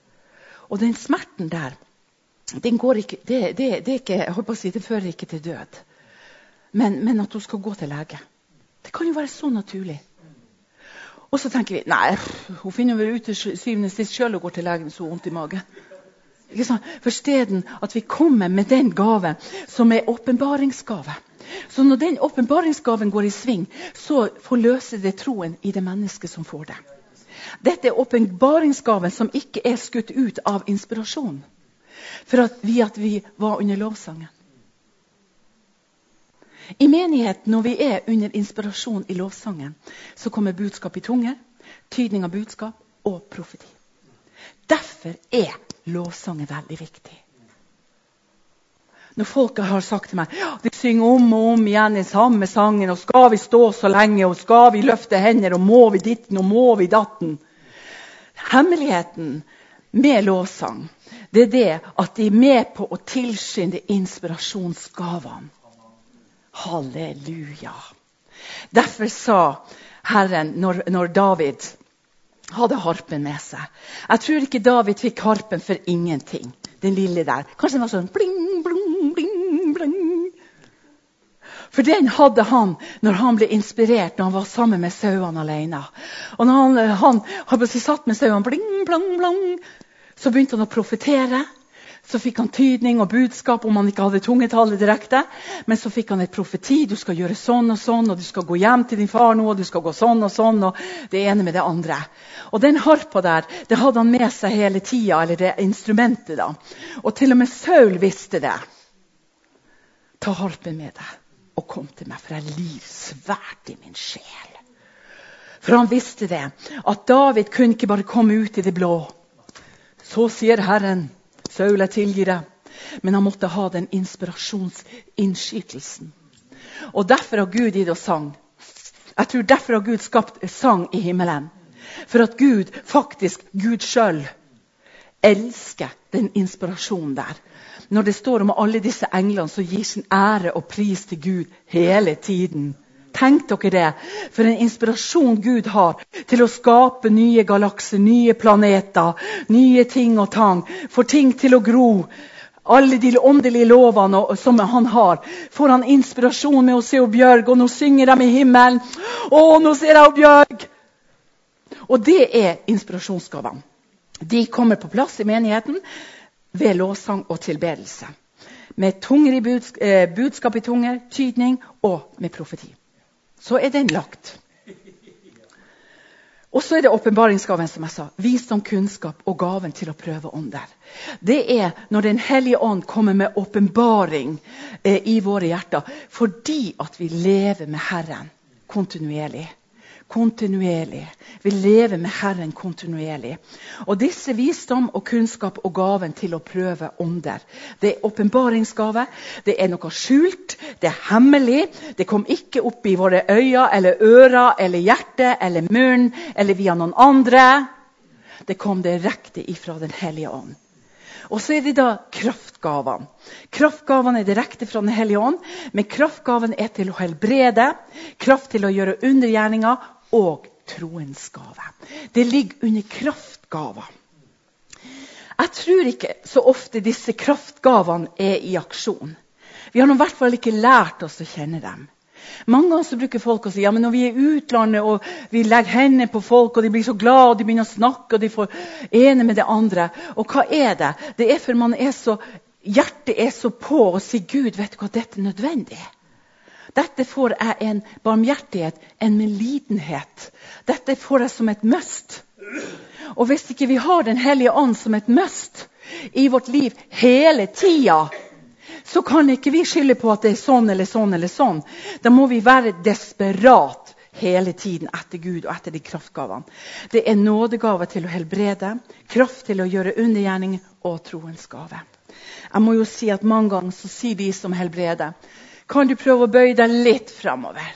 Og den smerten der, den går ikke, det er ikke, jeg håper å si, det fører ikke til død. Men at hun skal gå til lege. Det kan jo være så naturlig. Og så tenker vi, nei, hun finner vel ut til syvende sist selv og går til legen så vondt i magen. Ikke sant? For stedet at vi kommer med den gaven som er åpenbaringsgave. Så når den åpenbaringsgaven går i sving, så forløser det troen i det mennesket som får det. Dette er åpenbaringsgaven som ikke er skutt ut av inspirasjon. For at vi var under lovsangen. I menigheten, når vi er under inspirasjon i lovsangen, så kommer budskap i tunger, tydning av budskap og profeti. Derfor er lovsangen veldig viktig. Når folk har sagt til meg, de synger om og om igjen i samme sangen, og skal vi stå så lenge, og skal vi løfte hender, og må vi ditten, og må vi datten. Hemmeligheten med lovsang, det er det at de er med på å tilskynde inspirasjonsgavene. Halleluja. Derfor sa Herren når David hadde harpen med seg. Jeg tror ikke David fikk harpen for ingenting. Den lille der. Kanskje den var sånn bling, bling, bling, bling. For den hadde han når han ble inspirert, når han var sammen med sauene alene. Og når han hadde satt med sauene, bling, bling, bling, så begynte han å profetere. Så fikk han tydning og budskap om han ikke hadde tungetallet direkte. Men så fikk han et profeti. Du skal gjøre sånn og sånn, og du skal gå hjem til din far nå, og du skal gå sånn og sånn, og det ene med det andre. Og den harpa der, det hadde han med seg hele tida, eller det instrumentet da. Og til og med Saul visste det. Ta harpen med deg, og kom til meg, for jeg lir svært i min sjel. For han visste det, at David kunne ikke bare komme ut i det blå. Så sier Herren, Saul, jeg tilgir deg. Men han måtte ha den inspirasjonsinnskytelsen. Og derfor har Gud gitt oss sang. Jeg tror derfor har Gud skapt sang i himmelen. For at Gud selv elsker den inspirasjonen der. Når det står om alle disse englene som gir sin ære og pris til Gud hele tiden. Tenk dere det, for en inspirasjon Gud har til å skape nye galakser, nye planeter, nye ting og tang, for ting til å gro. alle de åndelige lovene som han har, får han inspirasjon med å se og Bjørg, og nå synger de i himmelen. Nå ser jeg og Bjørg. Og det er inspirasjonsgavene. De kommer på plass i menigheten ved lovsang og tilbedelse. Med tunger i budskap i tunger, tydning og med profeti. Så er den lagt. Og så er det åpenbaringsgaven, som jeg sa. Visdom, kunnskap og gaven til å prøve ånder. Det er når den hellige ånd kommer med åpenbaring i våre hjerter. Fordi at vi lever med Herren kontinuerlig. Kontinuerlig. Vi lever med Herren kontinuerlig. Og disse visdom og kunnskap og gaven til å prøve ånder. Det er åpenbaringsgave. Det er noe skjult. Det er hemmelig. Det kom ikke opp i våre øyne, eller ører, eller hjerte, eller munn, eller via noen andre. Det kom direkte ifra den hellige ånd. Og så er det da kraftgavene. Kraftgavene er direkte fra den hellige ånd, men kraftgaven er til å helbrede, kraft til å gjøre undergjerninger og troens gave. Det ligger under kraftgaver. Jeg tror ikke så ofte disse kraftgavene er i aksjon. Vi har i hvert fall ikke lært oss å kjenne dem. Mange ganger så bruker folk å si, ja, men når vi er i utlandet og vi legger hendene på folk, og de blir så glade, og de begynner å snakke, og de får ene med det andre. Og hva er det? Det er for hjertet er så på og sier, Gud, vet du hva, dette er nødvendig. Dette får jeg en barmhjertighet, en medlidenhet. Dette får jeg som et must. Og hvis ikke vi har den hellige ånd som et must i vårt liv hele tiden, så kan ikke vi skylde på at det er sånn eller sånn eller sånn. Da må vi være desperat hele tiden etter Gud og etter de kraftgavene. Det er nådegave til å helbrede, kraft til å gjøre undergjerning og troens gave. Jeg må jo si at mange ganger så sier de som helbreder, kan du prøve å bøye deg litt fremover?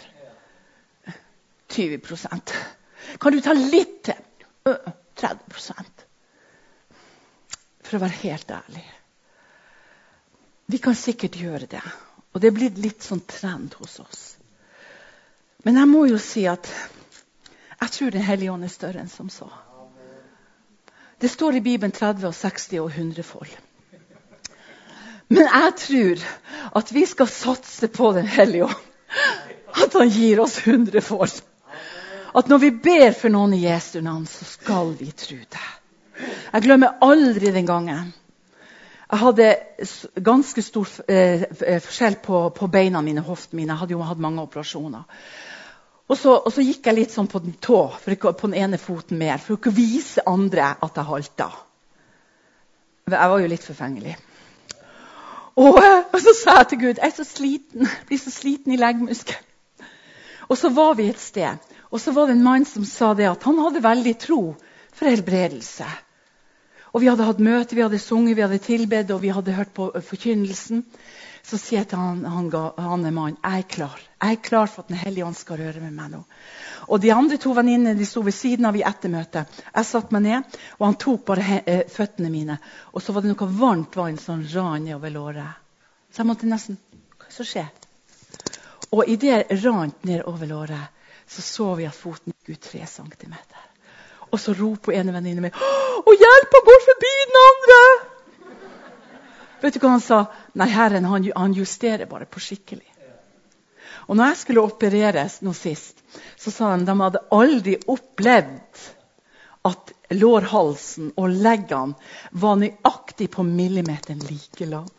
20%. Kan du ta litt til? 30%. For å være helt ærlig. Vi kan sikkert gjøre det. Og det blir litt sånn trend hos oss. Men jeg må jo si at jeg tror den hellige ånd er større enn som så. Det står i Bibelen 30 og 60 og 100-fold. Men jeg tror at vi skal satse på den hellige ånd. At han gir oss 100-fold. At når vi ber for noen i Jesu navn, så skal vi tro det. Jeg glemmer aldri den gangen. Jeg hadde ganske stor forskjell på beina mine, hoftene mine. Jeg hadde jo hatt mange operasjoner. Og så gikk jeg litt sånn på den tå, på den ene foten mer, for å ikke vise andre at jeg halta. Jeg var jo litt forfengelig. Og så sa jeg til Gud, jeg er så sliten, jeg blir så sliten i leggmuskelen. Og så var vi et sted, og så var det en mann som sa det at han hadde veldig tro for helbredelse. Og vi hadde hatt møte, vi hadde sunget, vi hadde tilbedt, og vi hadde hørt på forkynnelsen. Så sier jeg til han er mann, jeg er klar. Jeg er klar for at den hellige ånd skal røre med meg nå. Og de andre to venninnene, de sto ved siden av i ettermøtet. Jeg satt meg ned, og han tok bare føttene mine. Og så var det noe varmt vann som ran nedover låret. Så jeg måtte nesten, hva er det som skjer? Og i det rant nedover låret, så vi at foten gikk ut 3 centimeter. Og så roper en venninne meg, «Å, hjelp, han går forbi den andre!» Vet du hva han sa? Nei, Herren, han justerer bare på skikkelig. Og når jeg skulle opereres nå sist, så sa han, de hadde aldri opplevd at lårhalsen og leggene var nøyaktig på millimeteren like lang.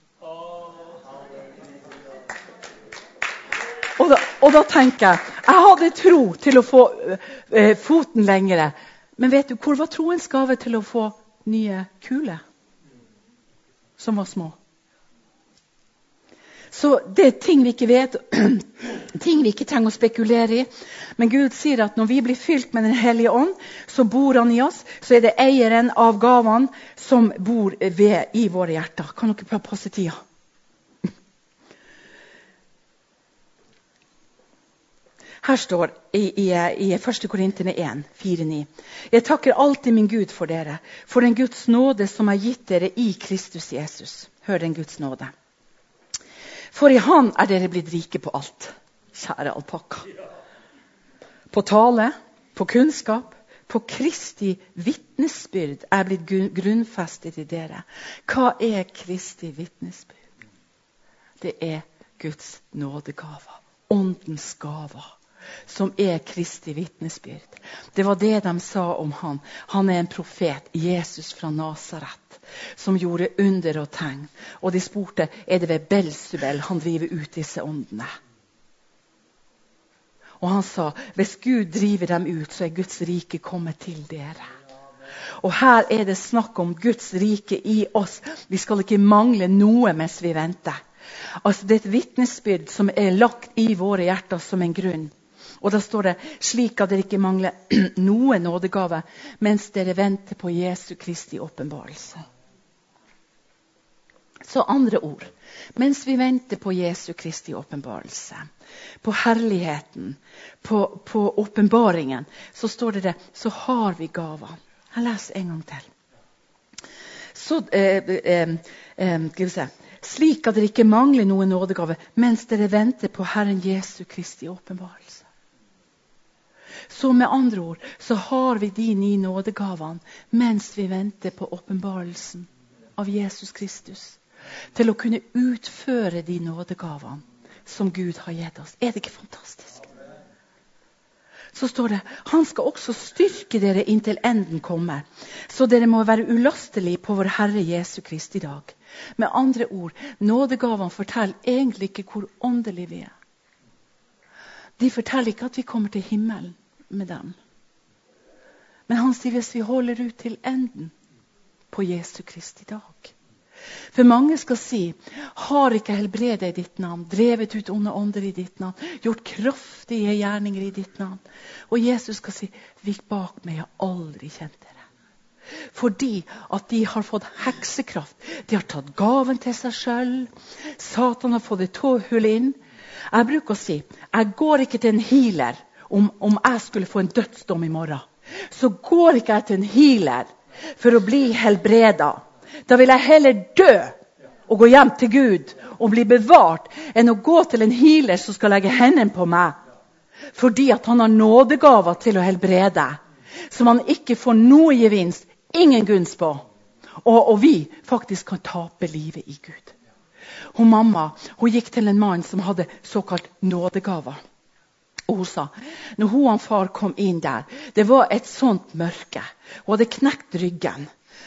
Og da tenker jeg hadde tro til å få foten lengre. Men vet du, hvor var troens gave til å få nye kuler? Som var små. Så det er ting vi ikke vet, ting vi ikke trenger å spekulere i. Men Gud sier at når vi blir fylt med den hellige ånd, så bor han i oss. Så er det eieren av gavene som bor i våre hjerter. Kan dere passe tida? Her står i 1. Korinterne 1, 4-9. Jeg takker alltid min Gud for dere, for den Guds nåde som er gitt dere i Kristus Jesus. Hør den Guds nåde. For i han er dere blitt rike på alt. Kjære alpakka. På tale, på kunnskap, på Kristi vittnesbyrd er blitt grunnfestet i dere. Hva er Kristi vittnesbyrd? Det er Guds nådegave, åndens gave, som er Kristi vittnesbyrd. Det var det de sa om han. Han er en profet, Jesus fra Nazaret, som gjorde under og tegn. Og de spurte, er det ved Belzebul han driver ut disse åndene? Og han sa, hvis Gud driver dem ut, så er Guds rike kommet til dere. Og her er det snakk om Guds rike i oss. Vi skal ikke mangle noe mens vi venter. Altså det er et vittnesbyrd som er lagt i våre hjerter som en grunn. Og da står det, slik at dere ikke mangler noe nådegave, mens dere venter på Jesu Kristi åpenbarelse. Så andre ord, mens vi venter på Jesu Kristi åpenbarelse, på herligheten, på åpenbaringen, så står det, så har vi gaver. Jeg leser en gang til. Så, skal vi se, slik at dere ikke mangler noe nådegave, mens dere venter på Herren Jesu Kristi åpenbarelse. Så med andre ord, så har vi de 9 nådegavene, mens vi venter på åpenbarelsen av Jesus Kristus, til å kunne utføre de nådegavene som Gud har gitt oss. Er det ikke fantastisk? Så står det, han skal også styrke dere inntil enden kommer, så dere må være ulastelige på vår Herre Jesu Kristi dag. Med andre ord, nådegavene forteller egentlig ikke hvor åndelig vi er. De forteller ikke at vi kommer til himmelen med dem. Men han sier hvis vi holder ut til enden på Jesu Kristi dag. For mange skal si, har ikke helbredet i ditt navn, drevet ut onde ånder i ditt navn, gjort kraftige gjerninger i ditt navn. Og Jesus skal si, vik bak meg, jeg har aldri kjent dere. Fordi at de har fått heksekraft. De har tatt gaven til seg selv. Satan har fått et tåhull inn. Jeg bruker å si, jeg går ikke til en healer om jeg skulle få en dødsdom i morgen. Så går ikke jeg til en healer for å bli helbredet. Da vil jeg heller dø og gå hjem til Gud og bli bevart, enn å gå til en healer som skal legge hendene på meg. Fordi at han har nådegaver til å helbrede, som han ikke får noe gevinst, ingen gunst på. Og vi faktisk kan tape livet i Gud. Mamma, hun gikk til en mann som hadde såkalt nådegaver. Og hun sa, når hun og far kom inn der, det var et sånt mørke. Hun hadde knekt ryggen.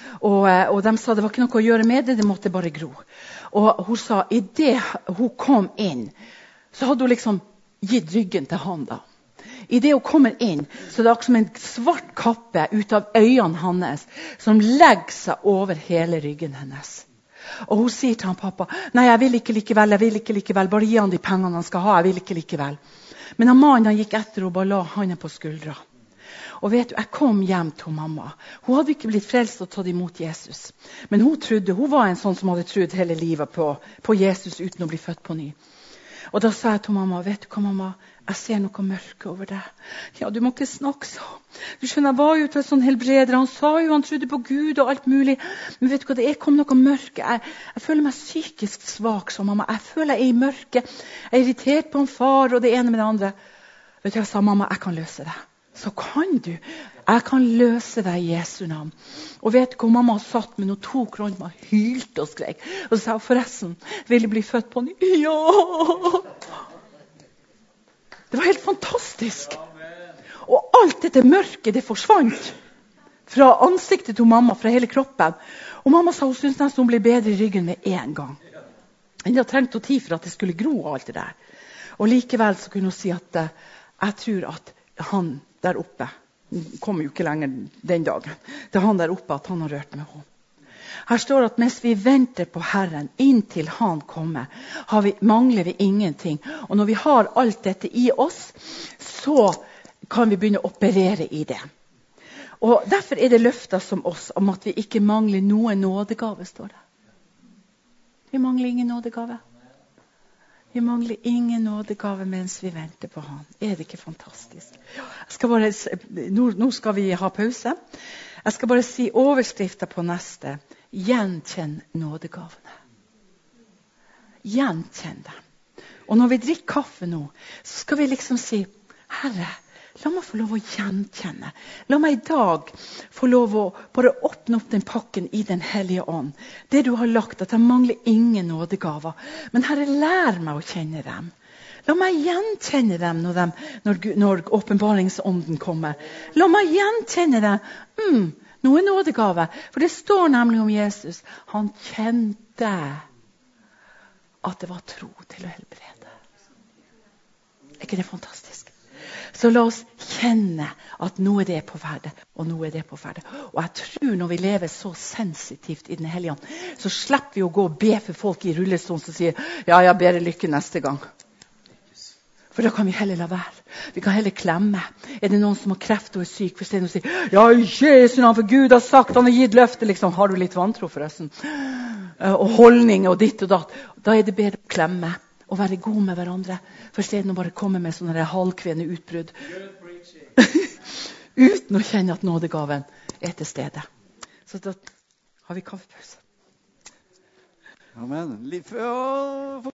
Og de sa det var ikke noe å gjøre med det, det måtte bare gro. Og hun sa, i det hun kom inn, så hadde hun liksom gitt ryggen til han da. I det hun kommer inn, så det er akkurat som en svart kappe ut av øynene hans, som legger seg over hele ryggen hennes. Og hun sier til han pappa, nei, jeg vil ikke likevel, bare gi han de pengene han skal ha, jeg vil ikke likevel. Men han mannen gikk etter og bare la henne på skuldra. Og vet du, jeg kom hjem til mamma. Hun hadde ikke blitt frelst og tatt imot Jesus. Men hun var en sånn som hadde trodd hele livet på Jesus uten å bli født på ny. Og da sa jeg til mamma, vet du hva mamma, jeg ser noe mørke over deg. Ja, du må ikke snakke så. Du skjønner, jeg var jo til en sånn helbreder. Han sa jo, han trodde på Gud og alt mulig. Men vet du hva, det kom noe mørke. Jeg føler meg psykisk svak som mamma. Jeg føler jeg er i mørke. Jeg er irritert på en far og det ene med det andre. Vet du, jeg sa, mamma, jeg kan løse det. Så kan du. Jeg kan løse deg i Jesu navn. Og vet du hva mamma satt med noen 2 rundt meg, hylte og skrek. Og sa, forresten, vil du bli født på ny? Ja! Det var helt fantastisk. Og alt dette mørket, det forsvant fra ansiktet til mamma, fra hele kroppen. Og mamma sa, hun syntes nesten hun ble bedre i ryggen med en gang. Men det trengte hun tid for at det skulle gro og alt det der. Og likevel så kunne hun si at jeg tror at han der oppe, kommer jo ikke lenger den dagen, det er han der oppe at han har rørt med henne. Her står det at mens vi venter på Herren, inntil han kommer, mangler vi ingenting. Og når vi har alt dette i oss, så kan vi begynne å operere i det. Og derfor er det løftet som oss, om at vi ikke mangler noen nådegave, står det. Vi mangler ingen nådegave. Vi mangler ingen nådegave mens vi venter på han. Er det ikke fantastisk? Nå skal vi ha pause. Jeg skal bare si overskriften på neste. Gjenkjenn nådegavene. Gjenkjenn det. Og når vi drikker kaffe nå, så skal vi liksom si, Herre, La meg få lov å gjenkjenne. La meg i dag få lov å bare åpne opp den pakken i den hellige ånd. Det du har lagt, at jeg mangler ingen nådegaver. Men Herre, lær meg å kjenne dem. La meg gjenkjenne dem når åpenbaringsånden kommer. La meg gjenkjenne dem. Noen nådegaver. For det står nemlig om Jesus. Han kjente at det var tro til å helbrede. Er ikke det fantastisk? Så la oss kjenne at nå er det på ferde, og nå er det på ferde. Og jeg tror når vi lever så sensitivt i den hellige ånd, så slipper vi å gå og be for folk i rullestolen som sier, ja, jeg ber lykke neste gang. For da kan vi heller la være. Vi kan heller klemme. Er det noen som har kreft og er syk, for stedet å si, ja, Jesu navn, for Gud har sagt, han har gitt løfte, liksom. Har du litt vantro forresten? Og holdning og ditt og datt. Da er det bedre å klemme og være god med hverandre. For stedet å bare komme med sånne halvkvene utbrudd. Uten å kjenne at nådegaven er til stede. Så da har vi kaffepause. Amen.